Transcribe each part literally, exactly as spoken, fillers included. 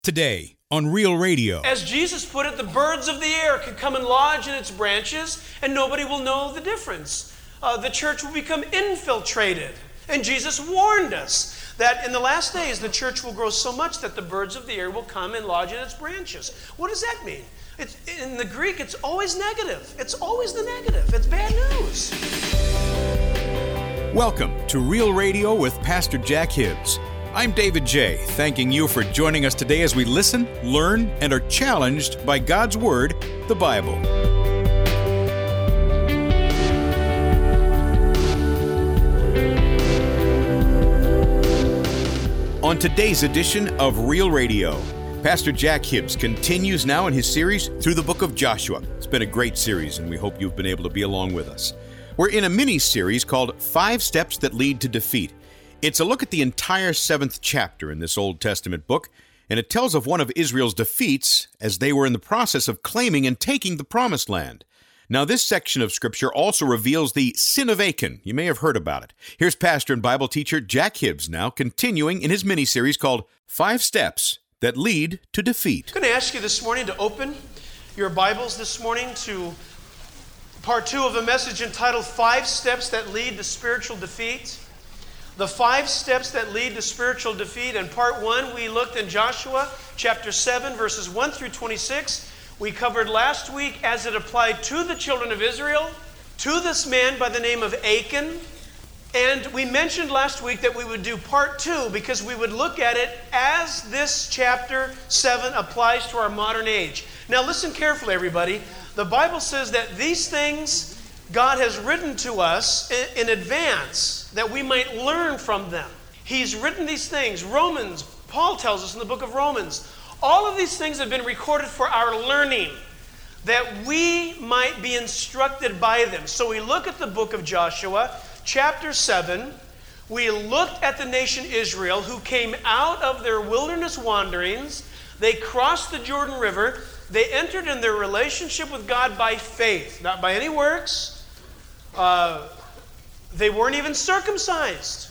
Today on Real Radio. As Jesus put it, the birds of the air can come and lodge in its branches, and nobody will know the difference. Uh, the church will become infiltrated. And Jesus warned us that in the last days, the church will grow so much that the birds of the air will come and lodge in its branches. What does that mean? It's, in the Greek, it's always negative. It's always the negative. It's bad news. Welcome to Real Radio with Pastor Jack Hibbs. I'm David J., thanking you for joining us today as we listen, learn, and are challenged by God's Word, the Bible. On today's edition of Real Radio, Pastor Jack Hibbs continues now in his series through the book of Joshua. It's been a great series, and we hope you've been able to be along with us. We're in a mini-series called Five Steps That Lead to Defeat. It's a look at the entire seventh chapter in this Old Testament book, and it tells of one of Israel's defeats as they were in the process of claiming and taking the Promised Land. Now, this section of Scripture also reveals the sin of Achan. You may have heard about it. Here's pastor and Bible teacher Jack Hibbs now, continuing in his mini-series called Five Steps That Lead to Defeat. I'm going to ask you this morning to open your Bibles this morning to part two of a message entitled Five Steps That Lead to Spiritual Defeat. The five steps that lead to spiritual defeat. In part one, we looked in Joshua chapter seven, verses one through twenty-six. We covered last week as it applied to the children of Israel, to this man by the name of Achan. And we mentioned last week that we would do part two because we would look at it as this chapter seven applies to our modern age. Now listen carefully, everybody. The Bible says that these things God has written to us in advance that we might learn from them. He's written these things. Romans, Paul tells us in the book of Romans, all of these things have been recorded for our learning, that we might be instructed by them. So we look at the book of Joshua, chapter seven. We looked at the nation Israel who came out of their wilderness wanderings. They crossed the Jordan River. They entered in their relationship with God by faith, not by any works. Uh, they weren't even circumcised,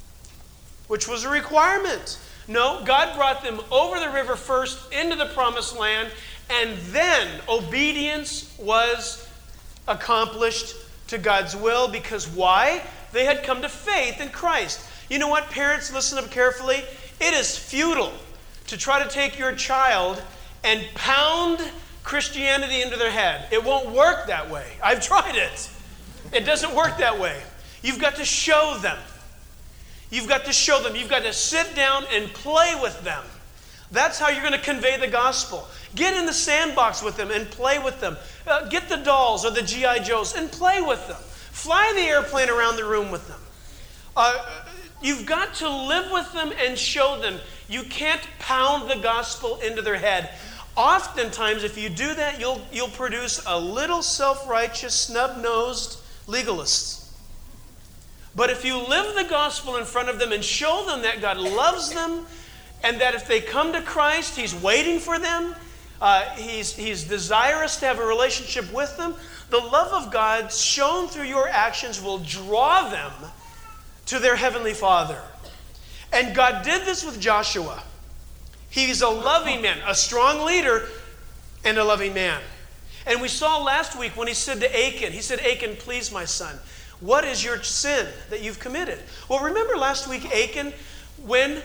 which was a requirement. No, God brought them over the river first into the promised land, and then obedience was accomplished to God's will. Because why? They had come to faith in Christ. You know what, parents, listen up carefully. It is futile to try to take your child and pound Christianity into their head. It won't work that way. I've tried it. It doesn't work that way. You've got to show them. You've got to show them. You've got to sit down and play with them. That's how you're going to convey the gospel. Get in the sandbox with them and play with them. Uh, get the dolls or the G I Joes and play with them. Fly the airplane around the room with them. Uh, you've got to live with them and show them. You can't pound the gospel into their head. Oftentimes, if you do that, you'll, you'll produce a little self-righteous, snub-nosed legalists. But if you live the gospel in front of them and show them that God loves them and that if they come to Christ, He's waiting for them, uh, he's, he's desirous to have a relationship with them, the love of God shown through your actions will draw them to their Heavenly Father. And God did this with Joshua. He's a loving man, a strong leader, and a loving man. And we saw last week when he said to Achan, he said, Achan, please, my son, what is your sin that you've committed? Well, remember last week, Achan, when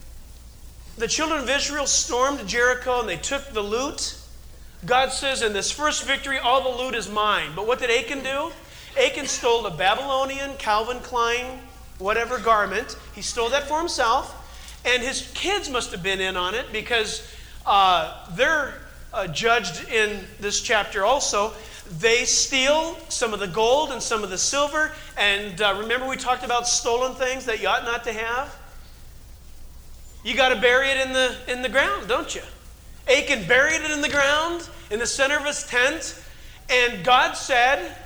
the children of Israel stormed Jericho and they took the loot, God says, in this first victory, all the loot is mine. But what did Achan do? Achan stole a Babylonian, Calvin Klein, whatever garment. He stole that for himself. And his kids must have been in on it because uh, they're uh, judged in this chapter also. They steal some of the gold and some of the silver. And uh, remember we talked about stolen things that you ought not to have? You got to bury it in the, in the ground, don't you? Achan buried it in the ground in the center of his tent. And God said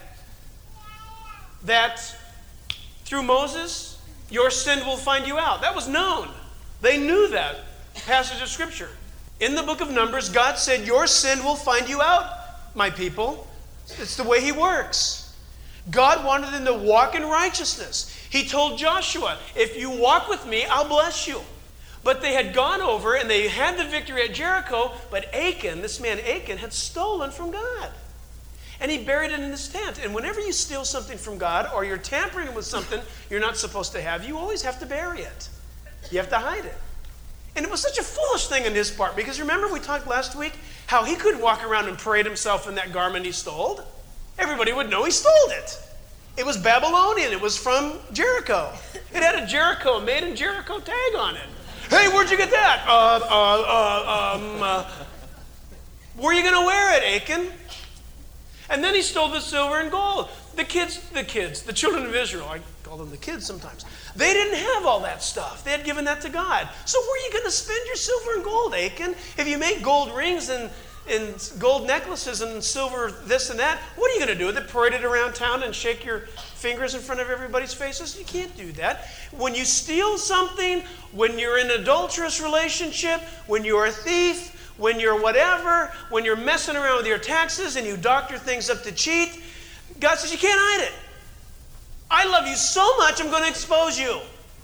that through Moses, your sin will find you out. That was known. They knew that passage of Scripture. In the book of Numbers, God said, your sin will find you out, my people. It's the way He works. God wanted them to walk in righteousness. He told Joshua, if you walk with me, I'll bless you. But they had gone over and they had the victory at Jericho, but Achan, this man Achan, had stolen from God. And he buried it in his tent. And whenever you steal something from God or you're tampering with something you're not supposed to have, you always have to bury it. You have to hide it. And it was such a foolish thing on his part, because remember we talked last week how he could walk around and parade himself in that garment he stole. Everybody would know he stole it. It was Babylonian. It was from Jericho. It had a Jericho, made in Jericho tag on it. Hey, where'd you get that? Uh, uh, uh, um, uh, where are you going to wear it, Achan? And then he stole the silver and gold. The kids, the kids, the children of Israel, I call them the kids sometimes, they didn't have all that stuff. They had given that to God. So where are you going to spend your silver and gold, Achan? If you make gold rings and, and gold necklaces and silver this and that, what are you going to do with it? Parade it around town and shake your fingers in front of everybody's faces? You can't do that. When you steal something, when you're in an adulterous relationship, when you're a thief, when you're whatever, when you're messing around with your taxes and you doctor things up to cheat, God says you can't hide it. I love you so much, I'm going to expose you.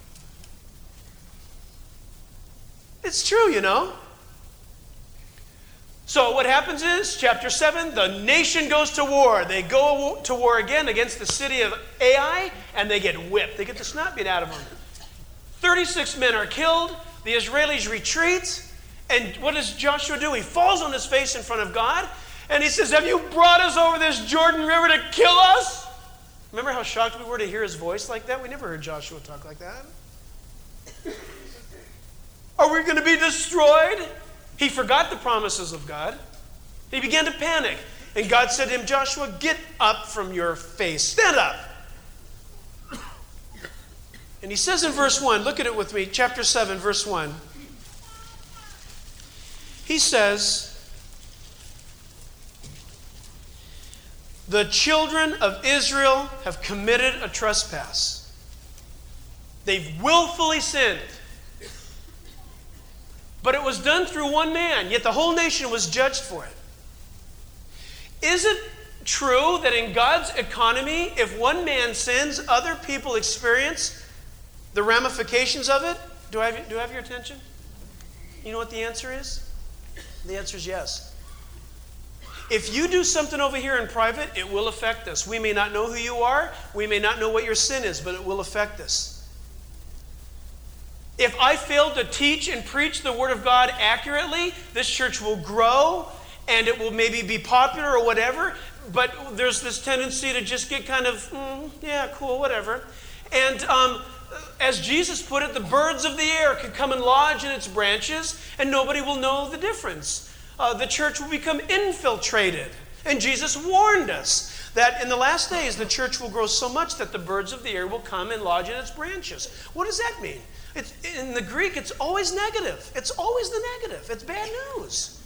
It's true, you know. So what happens is, chapter seven, the nation goes to war. They go to war again against the city of Ai, and they get whipped. They get the snot beat out of them. thirty-six men are killed. The Israelis retreat. And what does Joshua do? He falls on his face in front of God, and he says, have you brought us over this Jordan River to kill us? Remember how shocked we were to hear his voice like that? We never heard Joshua talk like that. Are we going to be destroyed? He forgot the promises of God. He began to panic. And God said to him, Joshua, get up from your face. Stand up. And he says in verse one, look at it with me, chapter seven, verse one. He says, the children of Israel have committed a trespass. They've willfully sinned. But it was done through one man, yet the whole nation was judged for it. Is it true that in God's economy, if one man sins, other people experience the ramifications of it? Do I have, do I have your attention? You know what the answer is? The answer is yes. If you do something over here in private, it will affect us. We may not know who you are. We may not know what your sin is, but it will affect us. If I fail to teach and preach the Word of God accurately, this church will grow and it will maybe be popular or whatever, but there's this tendency to just get kind of, mm, yeah, cool, whatever. And um, as Jesus put it, the birds of the air can come and lodge in its branches and nobody will know the difference. Uh, the church will become infiltrated. And Jesus warned us that in the last days the church will grow so much that the birds of the air will come and lodge in its branches. What does that mean? It's, in the Greek, it's always negative. It's always the negative. It's bad news.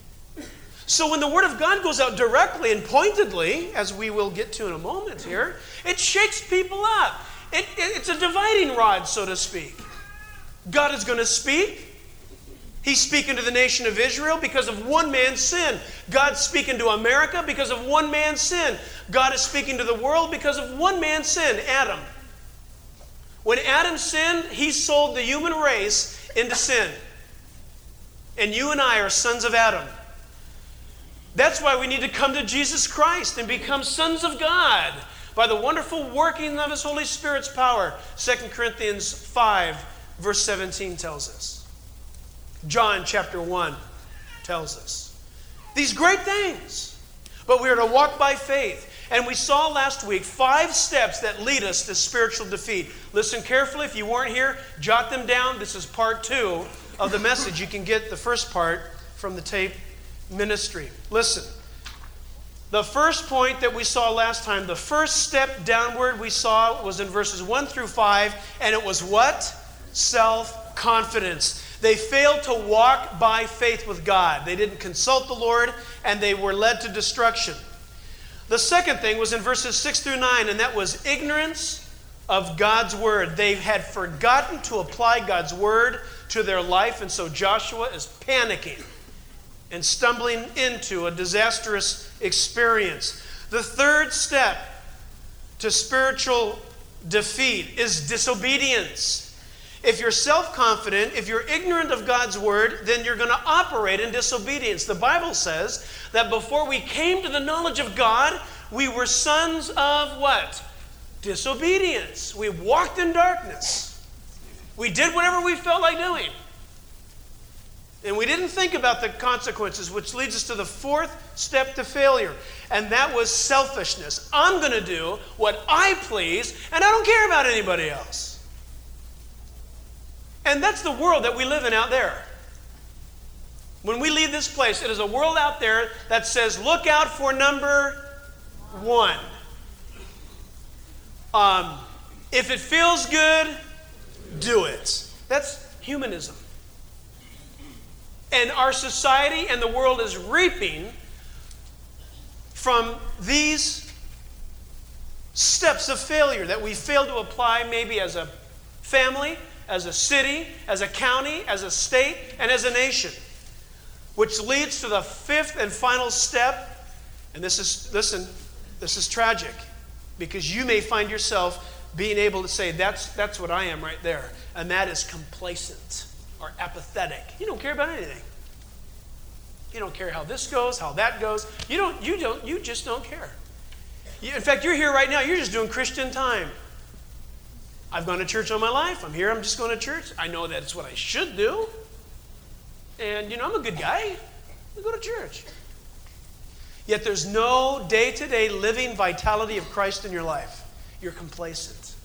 So when the Word of God goes out directly and pointedly, as we will get to in a moment here, it shakes people up. It, it, it's a dividing rod, so to speak. God is going to speak. He's speaking to the nation of Israel because of one man's sin. God's speaking to America because of one man's sin. God is speaking to the world because of one man's sin, Adam. When Adam sinned, he sold the human race into sin. And you and I are sons of Adam. That's why we need to come to Jesus Christ and become sons of God by the wonderful working of His Holy Spirit's power. Second Corinthians five, verse seventeen tells us. John chapter one tells us. These great things. But we are to walk by faith. And we saw last week five steps that lead us to spiritual defeat. Listen carefully. If you weren't here, jot them down. This is part two of the message. You can get the first part from the tape ministry. Listen. The first point that we saw last time, the first step downward we saw was in verses one through five, and it was what? Self-confidence. They failed to walk by faith with God. They didn't consult the Lord, and they were led to destruction. The second thing was in verses six through nine, and that was ignorance of God's word. They had forgotten to apply God's word to their life, and so Joshua is panicking and stumbling into a disastrous experience. The third step to spiritual defeat is disobedience. If you're self-confident, if you're ignorant of God's word, then you're going to operate in disobedience. The Bible says that before we came to the knowledge of God, we were sons of what? Disobedience. We walked in darkness. We did whatever we felt like doing. And we didn't think about the consequences, which leads us to the fourth step to failure. And that was selfishness. I'm going to do what I please, and I don't care about anybody else. And that's the world that we live in out there. When we leave this place, it is a world out there that says, look out for number one. Um, if it feels good, do it. That's humanism. And our society and the world is reaping from these steps of failure that we fail to apply maybe as a family, as a city, as a county, as a state, and as a nation. Which leads to the fifth and final step. And this is, listen, this is tragic. Because you may find yourself being able to say, that's, that's what I am right there. And that is complacent or apathetic. You don't care about anything. You don't care how this goes, how that goes. You don't, you don't, you just don't care. You, in fact, you're here right now, you're just doing Christian time. I've gone to church all my life. I'm here, I'm just going to church. I know that it's what I should do. And, you know, I'm a good guy. I go to church. Yet there's no day-to-day living vitality of Christ in your life. You're complacent.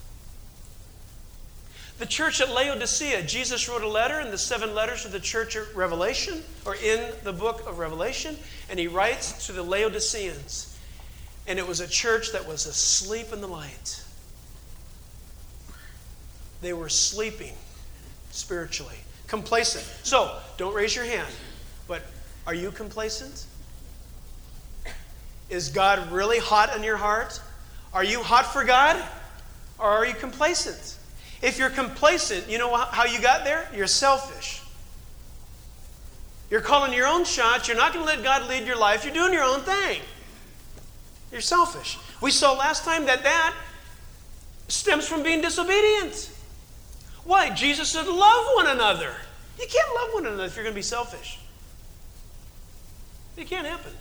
The church at Laodicea, Jesus wrote a letter in the seven letters to the church at Revelation, or in the book of Revelation, and he writes to the Laodiceans. And it was a church that was asleep in the light. They were sleeping spiritually. Complacent. So, don't raise your hand, but are you complacent? Is God really hot in your heart? Are you hot for God? Or are you complacent? If you're complacent, you know how you got there? You're selfish. You're calling your own shots. You're not going to let God lead your life. You're doing your own thing. You're selfish. We saw last time that that stems from being disobedient. Why? Jesus said, love one another. You can't love one another if you're going to be selfish. It can't happen.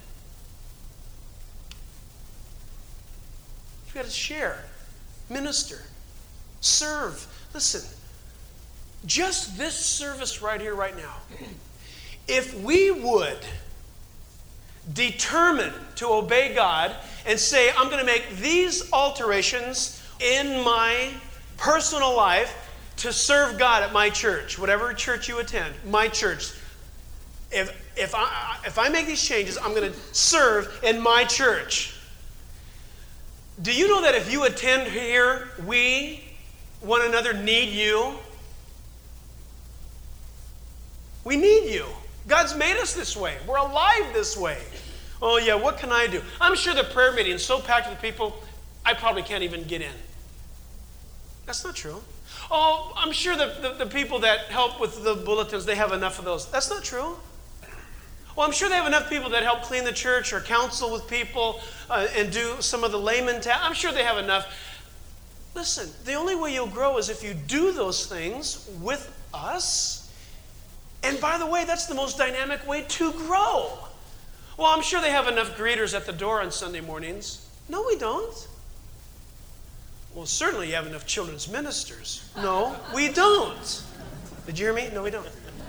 You've got to share, minister, serve. Listen, just this service right here, right now, if we would determine to obey God and say, I'm going to make these alterations in my personal life to serve God at my church, whatever church you attend, my church. If, if, I, if I make these changes, I'm going to serve in my church. Do you know that if you attend here, we, one another, need you? We need you. God's made us this way. We're alive this way. Oh yeah, what can I do? I'm sure the prayer meeting is so packed with people, I probably can't even get in. That's not true. Oh, I'm sure the, the, the people that help with the bulletins, they have enough of those. That's not true. Well, I'm sure they have enough people that help clean the church or counsel with people uh, and do some of the layman tasks. I'm sure they have enough. Listen, the only way you'll grow is if you do those things with us. And by the way, that's the most dynamic way to grow. Well, I'm sure they have enough greeters at the door on Sunday mornings. No, we don't. Well, certainly you have enough children's ministers. No, we don't. Did you hear me? No, we don't.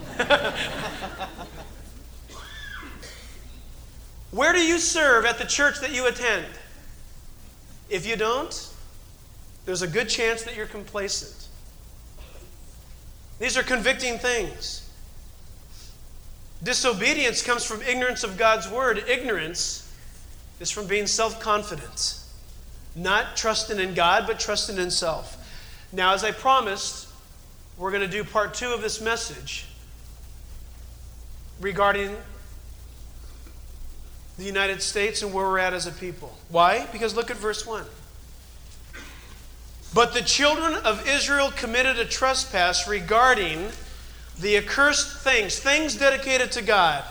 Where do you serve at the church that you attend? If you don't, there's a good chance that you're complacent. These are convicting things. Disobedience comes from ignorance of God's word. Ignorance is from being self-confident. Not trusting in God, but trusting in self. Now, as I promised, we're going to do part two of this message regarding the United States and where we're at as a people. Why? Because look at verse one. But the children of Israel committed a trespass regarding the accursed things, things dedicated to God.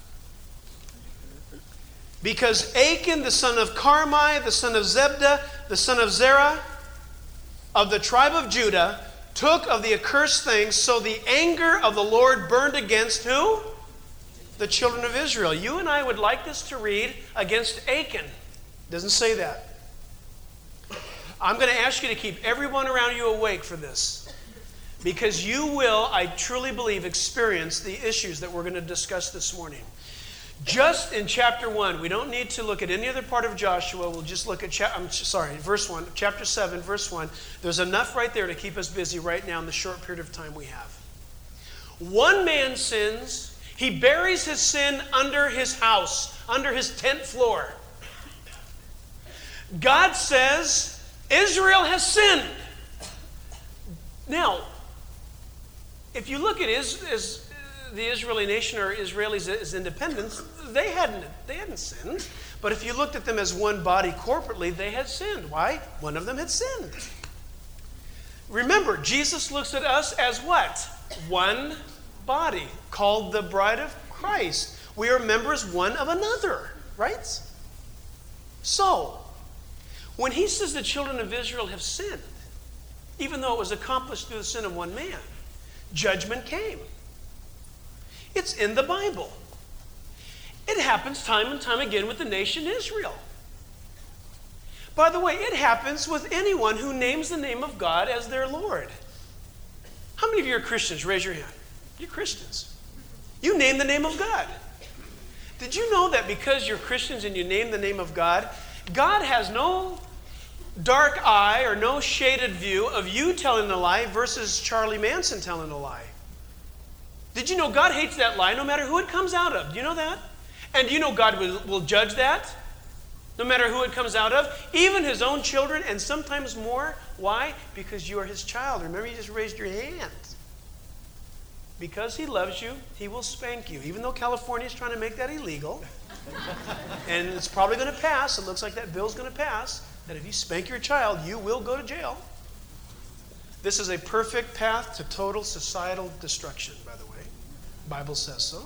Because Achan, the son of Carmi, the son of Zebdah, the son of Zerah, of the tribe of Judah, took of the accursed things, so the anger of the Lord burned against who? The children of Israel. You and I would like this to read against Achan. Doesn't say that. I'm going to ask you to keep everyone around you awake for this, because you will, I truly believe, experience the issues that we're going to discuss this morning. Just in chapter one, we don't need to look at any other part of Joshua. We'll just look at, cha- I'm sorry, verse one, chapter seven, verse one. There's enough right there to keep us busy right now in the short period of time we have. One man sins. He buries his sin under his house, under his tent floor. God says, Israel has sinned. Now, if you look at is, is the Israeli nation or Israelis as independents, they hadn't, they hadn't sinned. But if you looked at them as one body corporately, they had sinned. Why? One of them had sinned. Remember, Jesus looks at us as what? One body, called the bride of Christ. We are members one of another, right? So, when he says the children of Israel have sinned, even though it was accomplished through the sin of one man, judgment came. It's in the Bible. It happens time and time again with the nation Israel. By the way, it happens with anyone who names the name of God as their Lord. How many of you are Christians? Raise your hand. You're Christians. You name the name of God. Did you know that because you're Christians and you name the name of God, God has no dark eye or no shaded view of you telling a lie versus Charlie Manson telling a lie? Did you know God hates that lie no matter who it comes out of? Do you know that? And do you know God will, will judge that no matter who it comes out of? Even his own children, and sometimes more. Why? Because you are his child. Remember, you just raised your hand. Because he loves you, he will spank you. Even though California is trying to make that illegal. And it's probably going to pass. It looks like that bill's going to pass. That if you spank your child, you will go to jail. This is a perfect path to total societal destruction, by the way. The Bible says so.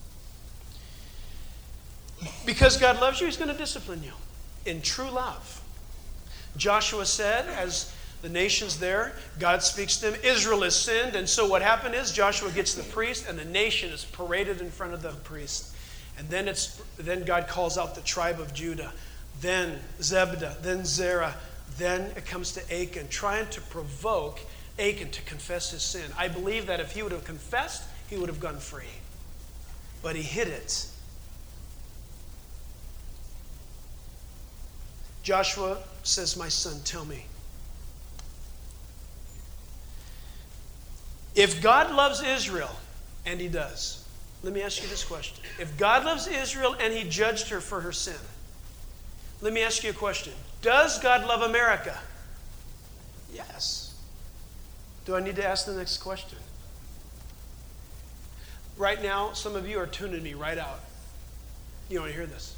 Because God loves you, he's going to discipline you in true love. Joshua said, as the nation's there, God speaks to them, Israel has sinned. And so what happened is Joshua gets the priest, and the nation is paraded in front of the priest. And then it's then God calls out the tribe of Judah, then Zebdah, then Zerah, then it comes to Achan, trying to provoke Achan to confess his sin. I believe that if he would have confessed, he would have gone free. But he hid it. Joshua says, my son, tell me, if God loves Israel, and he does, let me ask you this question. If God loves Israel and he judged her for her sin, let me ask you a question. Does God love America? Yes. Do I need to ask the next question? Right now, some of you are tuning me right out. You don't want to hear this.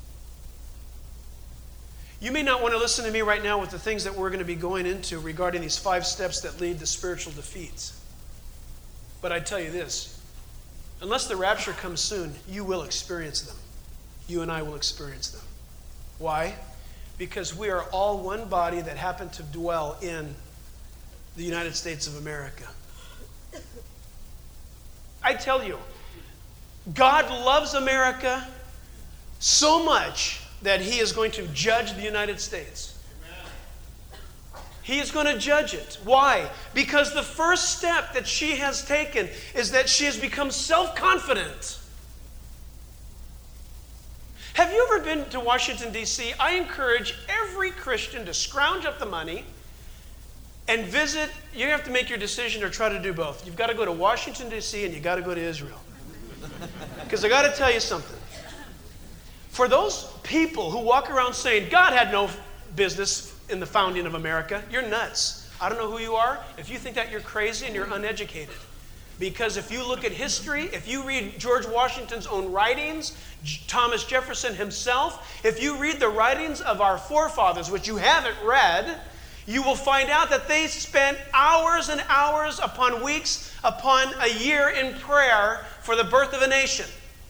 You may not want to listen to me right now with the things that we're going to be going into regarding these five steps that lead to spiritual defeats. But I tell you this, unless the rapture comes soon, you will experience them. You and I will experience them. Why? Because we are all one body that happen to dwell in the United States of America. I tell you, God loves America so much that he is going to judge the United States. He is going to judge it. Why? Because the first step that she has taken is that she has become self-confident. Have you ever been to Washington, D C? I encourage every Christian to scrounge up the money and visit. You have to make your decision or try to do both. You've got to go to Washington, D C, and you've got to go to Israel. Because I got to tell you something. For those people who walk around saying, God had no business in the founding of America, you're nuts. I don't know who you are. If you think that, you're crazy and you're uneducated. Because if you look at history, if you read George Washington's own writings, Thomas Jefferson himself, if you read the writings of our forefathers, which you haven't read, you will find out that they spent hours and hours upon weeks upon a year in prayer for the birth of a nation.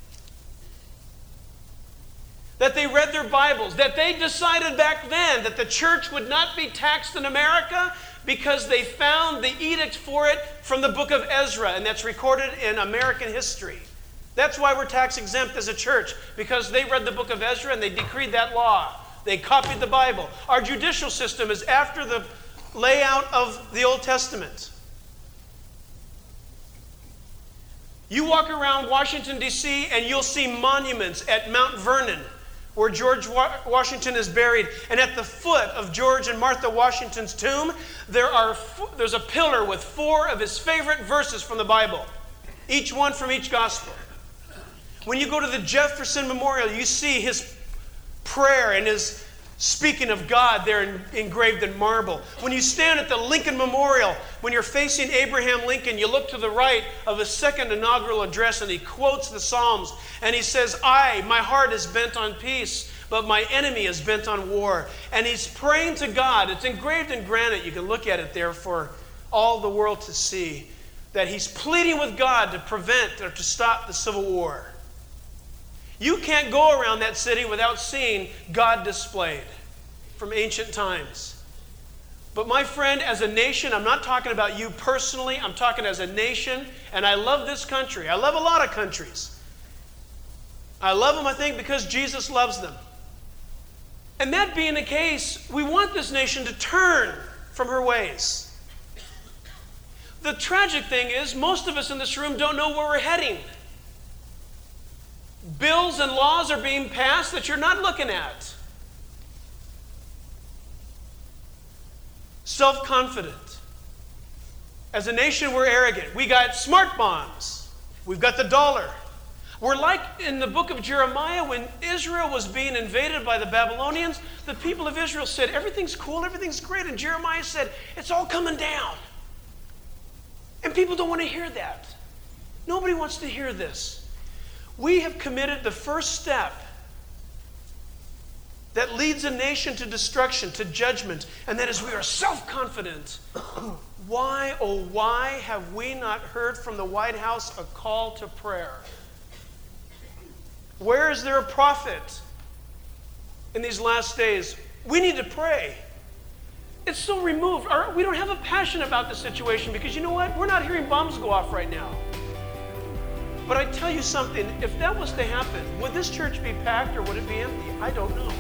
That they read their Bibles, that they decided back then that the church would not be taxed in America, because they found the edict for it from the book of Ezra, and that's recorded in American history. That's why we're tax exempt as a church, because they read the book of Ezra and they decreed that law. They copied the Bible. Our judicial system is after the layout of the Old Testament. You walk around Washington, D C, and you'll see monuments at Mount Vernon, where George Washington is buried. And at the foot of George and Martha Washington's tomb, there are there's a pillar with four of his favorite verses from the Bible, each one from each gospel. When you go to the Jefferson Memorial, you see his prayer and his speaking of God there engraved in marble. When you stand at the Lincoln Memorial, when you're facing Abraham Lincoln, you look to the right of his second inaugural address and he quotes the Psalms and he says, I, my heart is bent on peace, but my enemy is bent on war. And he's praying to God. It's engraved in granite. You can look at it there for all the world to see, that he's pleading with God to prevent or to stop the Civil War. You can't go around that city without seeing God displayed from ancient times. But my friend, as a nation, I'm not talking about you personally, I'm talking as a nation, and I love this country. I love a lot of countries. I love them, I think, because Jesus loves them. And that being the case, we want this nation to turn from her ways. The tragic thing is, most of us in this room don't know where we're heading. Bills and laws are being passed that you're not looking at. Self-confident. As a nation, we're arrogant. We got smart bombs. We've got the dollar. We're like in the book of Jeremiah when Israel was being invaded by the Babylonians. The people of Israel said, everything's cool, everything's great. And Jeremiah said, it's all coming down. And people don't want to hear that. Nobody wants to hear this. We have committed the first step that leads a nation to destruction, to judgment, and that is we are self-confident. Why, oh why have we not heard from the White House a call to prayer? Where is there a prophet in these last days? We need to pray. It's so removed. We don't have a passion about the situation because you know what? We're not hearing bombs go off right now. But I tell you something, if that was to happen, would this church be packed or would it be empty? I don't know.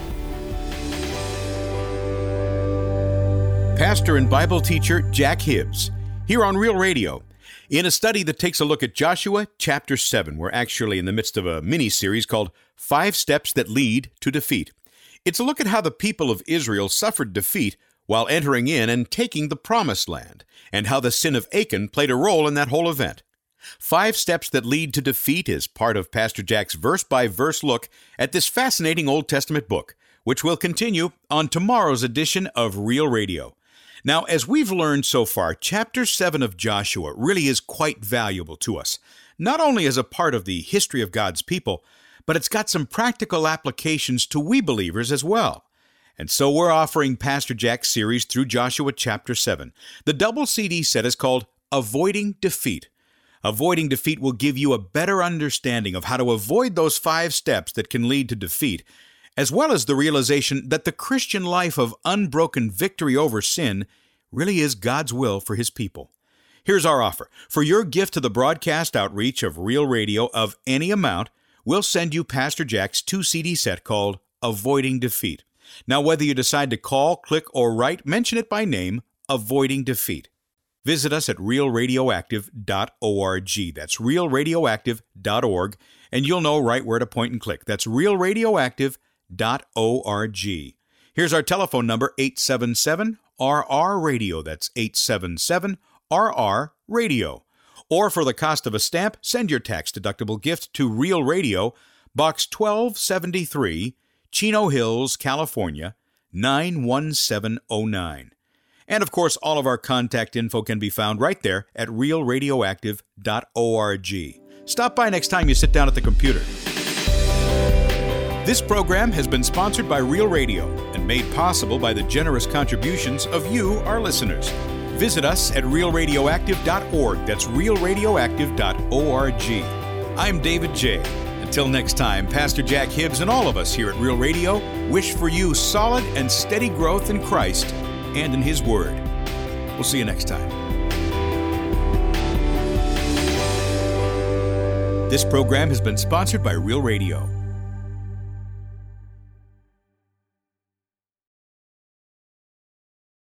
Pastor and Bible teacher Jack Hibbs, here on Real Radio, in a study that takes a look at Joshua chapter seven. We're actually in the midst of a mini-series called Five Steps That Lead to Defeat. It's a look at how the people of Israel suffered defeat while entering in and taking the Promised Land, and how the sin of Achan played a role in that whole event. Five Steps That Lead to Defeat is part of Pastor Jack's verse-by-verse look at this fascinating Old Testament book, which will continue on tomorrow's edition of Real Radio. Now, as we've learned so far, chapter seven of Joshua really is quite valuable to us, not only as a part of the history of God's people, but it's got some practical applications to we believers as well. And so we're offering Pastor Jack's series through Joshua chapter seven. The double C D set is called Avoiding Defeat. Avoiding defeat will give you a better understanding of how to avoid those five steps that can lead to defeat, as well as the realization that the Christian life of unbroken victory over sin really is God's will for His people. Here's our offer. For your gift to the broadcast outreach of Real Radio of any amount, we'll send you Pastor Jack's two C D set called Avoiding Defeat. Now, whether you decide to call, click, or write, mention it by name, Avoiding Defeat. Visit us at real radioactive dot org. That's real radioactive dot org, and you'll know right where to point and click. That's real radioactive dot org. Here's our telephone number, eight seven seven R R radio. That's eight seven seven R R radio. Or for the cost of a stamp, send your tax-deductible gift to Real Radio, Box twelve seventy-three, Chino Hills, California, nine one seven oh nine. And of course, all of our contact info can be found right there at real radioactive dot org. Stop by next time you sit down at the computer. This program has been sponsored by Real Radio and made possible by the generous contributions of you, our listeners. Visit us at real radioactive dot org. That's real radioactive dot org. I'm David J. Until next time, Pastor Jack Hibbs and all of us here at Real Radio wish for you solid and steady growth in Christ and in His Word. We'll see you next time. This program has been sponsored by Real Radio.